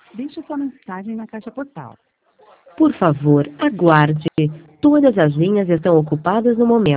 Deixe sua mensagem na caixa postal. Por favor, aguarde. Todas as linhas estão ocupadas no momento.